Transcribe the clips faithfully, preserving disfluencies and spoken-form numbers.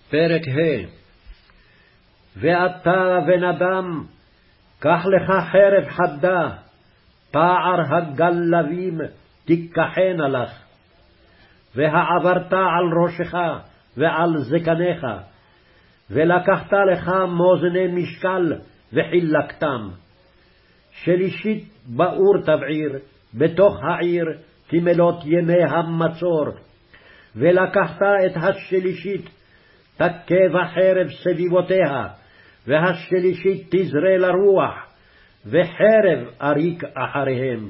פרק ה' ואתה בן אדם, קח לך חרב חדה, פער הגלבים תיקחנה לך, והעברת על ראשך ועל זקניך, ולקחת לך מאזני משקל וחילקתם. שלישית באור תבעיר, בתוך העיר כמלות ימי המצור, ולקחת את השלישית, תכה בחרב סביבותיה, והשלישית תזרה לרוח, וחרב אריק אחריהם.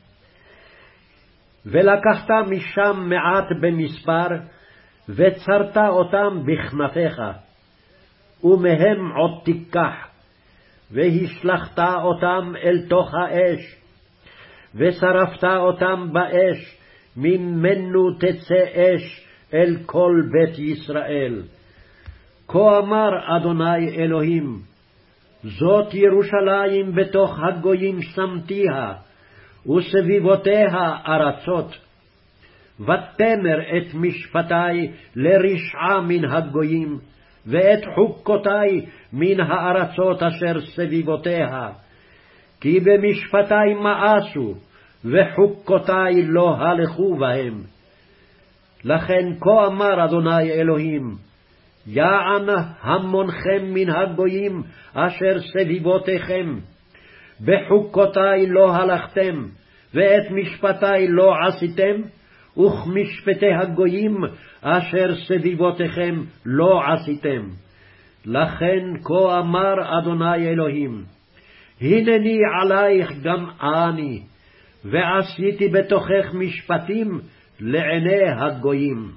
ולקחת משם מעט במספר, וצרת אותם בכנפיך, ומהם עוד תיקח, והשלחת אותם אל תוך האש, ושרפת אותם באש, ממנו תצא אש אל כל בית ישראל. כה אמר אדוני אלוהים, זאת ירושלים בתוך הגויים שמתיה, וסביבותיה ארצות. ותמר את משפטי לרשעה מן הגויים, ואת חוקותי מן הארצות אשר סביבותיה. כי במשפטי מאסו, וחוקותי לא הלכו בהם. לכן כה אמר אדוני אלוהים, יען המונכם מן הגויים אשר סביבותיכם, בחוקותי לא הלכתם, ואת משפטי לא עשיתם, וכמשפטי הגויים אשר סביבותיכם לא עשיתם. לכן כה אמר אדוני אלוהים, הנני עלייך גם אני, ועשיתי בתוכך משפטים לעיני הגויים.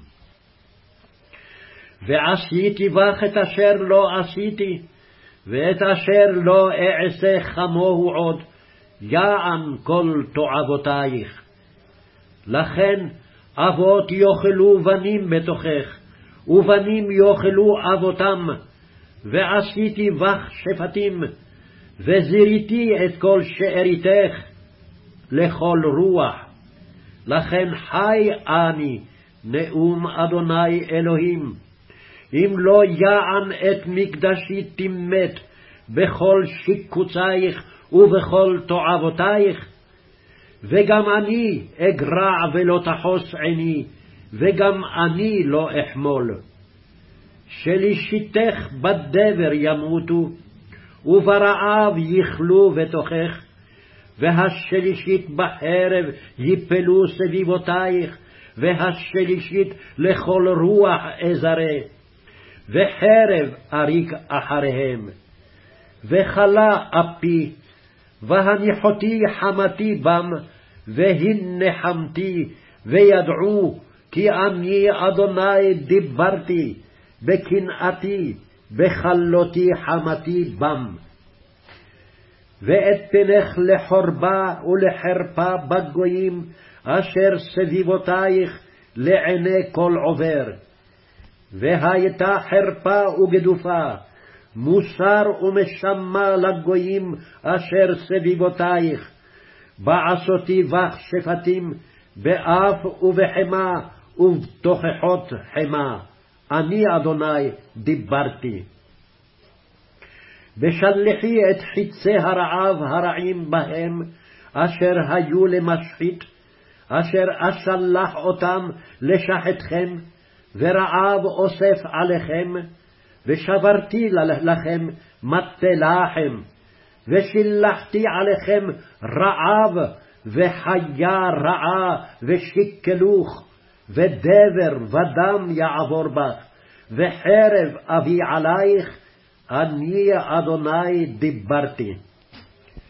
ועשיתי בך את אשר לא עשיתי, ואת אשר לא אעשה כמוהו עוד, יען כל תועבותייך. לכן אבות יאכלו בנים בתוכך, ובנים יאכלו אבותם, ועשיתי בך שפטים, וזיריתי את כל שאריתך לכל רוח. לכן חי אני, נאום אדוני אלוהים, אם לא יען את מקדשי תימת בכל שיקוצייך ובכל תועבותייך, וגם אני אגרע ולא תחוס עיני, וגם אני לא אחמול. שלישיתך בדבר ימותו, וברעב יכלו בתוכך, והשלישית בחרב יפלו סביבותייך, והשלישית לכל רוח אזרה, וחרב אריק אחריהם. וכלה אפי, והניחותי חמתי בם, והנחמתי, וידעו כי אני אדוני דיברתי, בקנאתי, בכלותי חמתי בם. ואתנך לחורבה ולחרפה בגויים, אשר סביבותייך לעיני כל עובר. והייתה חרפה וגדופה, מוסר ומשמה לגויים אשר סביבותייך, בעשותי בך שפטים, באף ובחמה ובתוכחות חמה, אני אדוני דיברתי. ושלחי את חיצי הרעב הרעים בהם, אשר היו למשחית, אשר אשלח אותם לשחתכם, ורעב אוסף עליכם, ושברתי לכם מטה לחם, ושילחתי עליכם רעב, וחיה רעה, ושיקלוך, ודבר ודם יעבור בך, וחרב אביא עלייך, אני אדוני דיברתי.